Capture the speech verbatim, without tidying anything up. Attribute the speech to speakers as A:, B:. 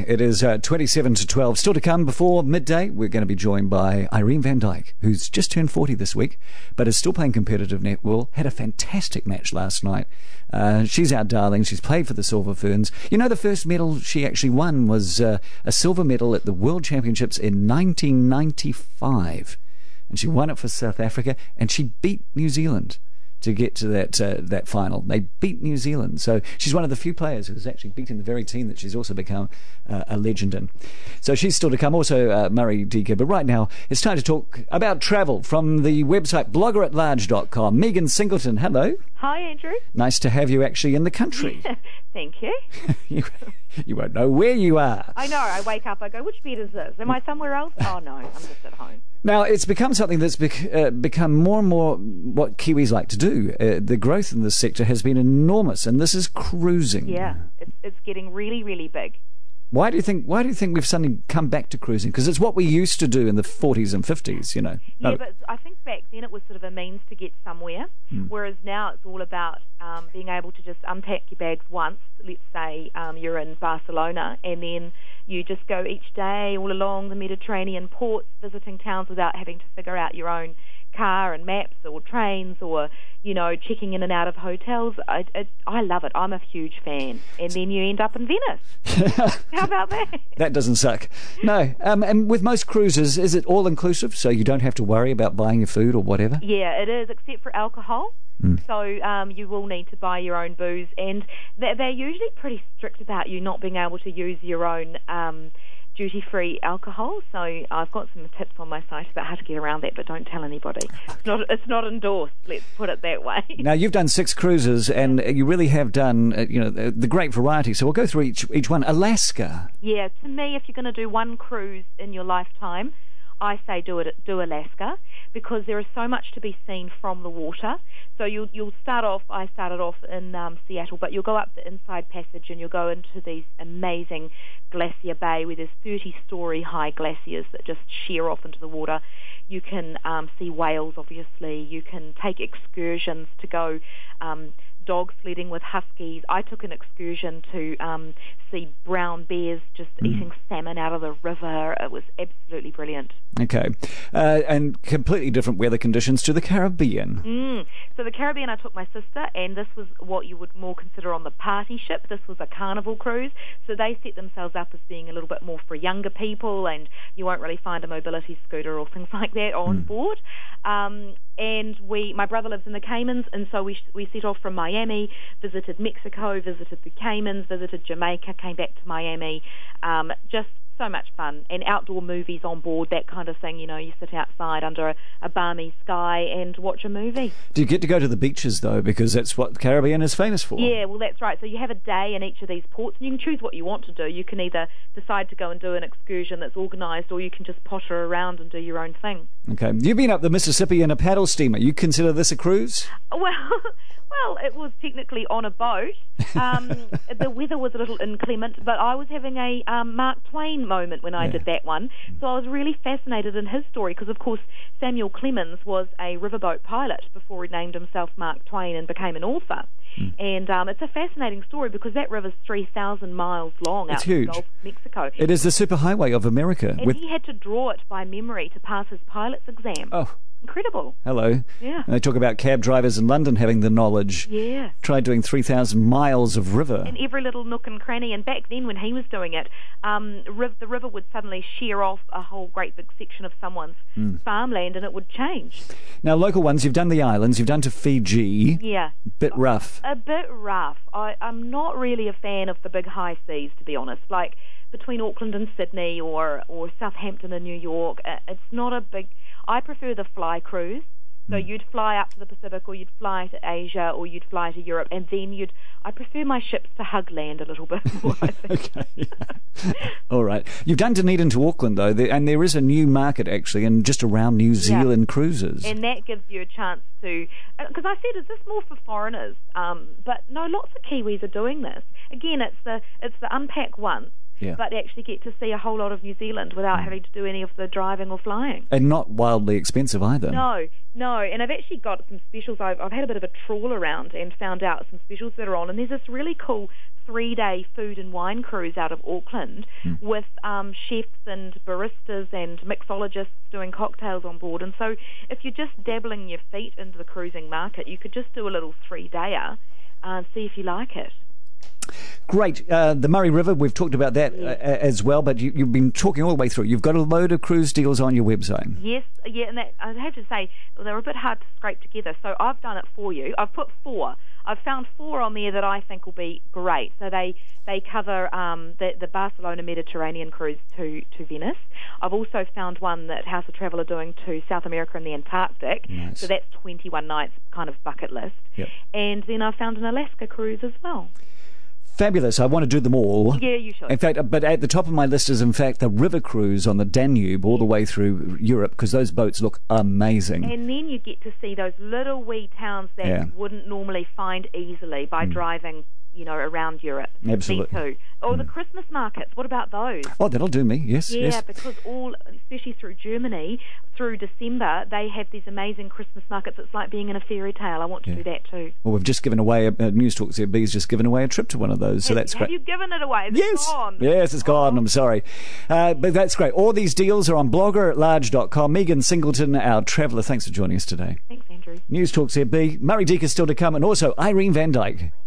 A: It is uh, twenty-seven to twelve. Still to come before midday, we're going to be joined by Irene van Dijk, who's just turned forty this week, but is still playing competitive netball. Had a fantastic match last night. Uh, she's our darling. She's played for the Silver Ferns. You know, the first medal she actually won was uh, a silver medal at the World Championships in nineteen ninety-five. And she won it for South Africa, and she beat New Zealand to get to that uh, that final. They beat New Zealand. So she's one of the few players who's actually beaten the very team that she's also become uh, a legend in. So she's still to come. Also, uh, Murray Deaker. But right now, it's time to talk about travel from the website blogger at large dot com. Megan Singleton, hello.
B: Hi, Andrew.
A: Nice to have you actually in the country.
B: Thank you.
A: you. You won't know where you are.
B: I know. I wake up, I go, which bed is this? Am I somewhere else? Oh, no, I'm just at home.
A: Now, it's become something that's bec- uh, become more and more what Kiwis like to do. Uh, the growth in this sector has been enormous, and this is cruising.
B: Yeah, it's, it's getting really, really big.
A: Why do you think? Why do you think we've suddenly come back to cruising? Because it's what we used to do in the forties and fifties, you know.
B: Yeah,
A: no.
B: but I think back then it was sort of a means to get somewhere, mm. whereas now it's all about um, being able to just unpack your bags once. Let's say um, you're in Barcelona, and then you just go each day all along the Mediterranean ports, visiting towns without having to figure out your own car and maps or trains or, you know, checking in and out of hotels. I, I, I love it. I'm a huge fan. And then you end up in Venice. How about that?
A: That doesn't suck. No. Um, and with most cruises, is it all-inclusive, so you don't have to worry about buying your food or whatever?
B: Yeah, it is, except for alcohol. Mm. So um, you will need to buy your own booze. And they're, they're usually pretty strict about you not being able to use your own um duty-free alcohol, so I've got some tips on my site about how to get around that, but don't tell anybody. It's not it's not endorsed, let's put it that way.
A: Now, you've done six cruises, and you really have done, uh, you know, the, the great variety, so we'll go through each, each one. Alaska.
B: Yeah, to me, if you're going to do one cruise in your lifetime, I say do it do Alaska, because there is so much to be seen from the water. So you'll you'll start off. I started off in um, Seattle, but you'll go up the Inside Passage and you'll go into these amazing Glacier Bay where there's thirty-story high glaciers that just sheer off into the water. You can um, see whales, obviously. You can take excursions to go um, dog sledding with huskies. I took an excursion to um, see brown bears just mm. eating salmon out of the river. It was absolutely brilliant.
A: Okay. Uh, and completely different weather conditions to the Caribbean.
B: Mm. So the Caribbean, I took my sister, and this was what you would more consider on the party ship. This was a carnival cruise. So they set themselves up as being a little bit more for younger people, and you won't really find a mobility scooter or things like that on mm. board. Um, and we, my brother lives in the Caymans, and so we we set off from Miami, visited Mexico, visited the Caymans, visited Jamaica, came back to Miami. Um, just so much fun, and outdoor movies on board, that kind of thing. You know, you sit outside under a, a balmy sky and watch a movie.
A: Do you get to go to the beaches, though, because that's what the Caribbean is famous for?
B: Yeah, well, that's right. So you have a day in each of these ports, and you can choose what you want to do. You can either decide to go and do an excursion that's organised, or you can just potter around and do your own thing. Okay.
A: You've been up the Mississippi in a paddle steamer. You consider this a cruise?
B: Well... Well, it was technically on a boat. Um, the weather was a little inclement, but I was having a um, Mark Twain moment when I yeah. did that one. So I was really fascinated in his story because, of course, Samuel Clemens was a riverboat pilot before he named himself Mark Twain and became an author. Mm. And um, it's a fascinating story because that river's three thousand miles long
A: it's
B: out
A: huge.
B: in the Gulf of Mexico.
A: It is the superhighway of America.
B: And with... he had to draw it by memory to pass his pilot's exam.
A: Oh.
B: Incredible.
A: Hello.
B: Yeah.
A: And they talk about cab drivers in London having the knowledge.
B: Yeah.
A: Try doing three thousand miles of river.
B: In every little nook and cranny. And back then when he was doing it, um, riv- the river would suddenly shear off a whole great big section of someone's mm. farmland and it would change.
A: Now, local ones, you've done the islands, you've done to Fiji.
B: Yeah.
A: Bit rough.
B: A bit rough. I, I'm not really a fan of the big high seas, to be honest. Like between Auckland and Sydney or, or Southampton and New York, it's not a big... I prefer the fly cruise. So you'd fly up to the Pacific, or you'd fly to Asia, or you'd fly to Europe, and then you'd... I prefer my ships to hug land a little bit more, I think.
A: Okay. All right. You've done Dunedin to Auckland, though, and there is a new market, actually, and just around New Zealand yeah. cruises.
B: And that gives you a chance to... Because I said, is this more for foreigners? Um, but no, lots of Kiwis are doing this. Again, it's the it's the unpack once. Yeah. But actually get to see a whole lot of New Zealand without mm. having to do any of the driving or flying.
A: And not wildly expensive either.
B: No, no. And I've actually got some specials. I've, I've had a bit of a trawl around and found out some specials that are on. And there's this really cool three-day food and wine cruise out of Auckland
A: mm.
B: with um, chefs and baristas and mixologists doing cocktails on board. And so if you're just dabbling your feet into the cruising market, you could just do a little three-dayer uh, and see if you like it.
A: Great. Uh, the Murray River, we've talked about that
B: yes.
A: uh, as well, but you, you've been talking all the way through. You've got a load of cruise deals on your website.
B: Yes, yeah, and that, I have to say, well, they're a bit hard to scrape together, so I've done it for you. I've put four. I've found four on there that I think will be great. So they, they cover um, the, the Barcelona Mediterranean cruise to, to Venice. I've also found one that House of Travel are doing to South America and the Antarctic.
A: Nice.
B: So that's twenty-one nights kind of bucket list.
A: Yep.
B: And then I found an Alaska cruise as well.
A: Fabulous. I want to do them all.
B: Yeah, you should.
A: In fact, but at the top of my list is, in fact, the river cruise on the Danube all the way through Europe, because those boats look amazing.
B: And then you get to see those little wee towns that
A: yeah.
B: you wouldn't normally find easily by mm. driving, you know, around Europe.
A: Absolutely.
B: Me too. Or mm. the Christmas markets. What about those?
A: Oh, that'll do me. Yes.
B: Yeah,
A: yes.
B: because all, especially through Germany, through December, they have these amazing Christmas markets. It's like being in a fairy tale. I want to
A: yeah.
B: do that too.
A: Well, we've just given away, uh, News Talk Z B's just given away a trip to one of those, so
B: have,
A: that's
B: have
A: great.
B: you given it away? Is
A: yes.
B: it gone?
A: Yes, it's gone.
B: Oh.
A: I'm sorry. Uh, but that's great. All these deals are on blogger at large dot com. Megan Singleton, our traveller, thanks for joining us today.
B: Thanks, Andrew.
A: News Talk Z B. Murray Deek is still to come, and also Irene Van Dyke.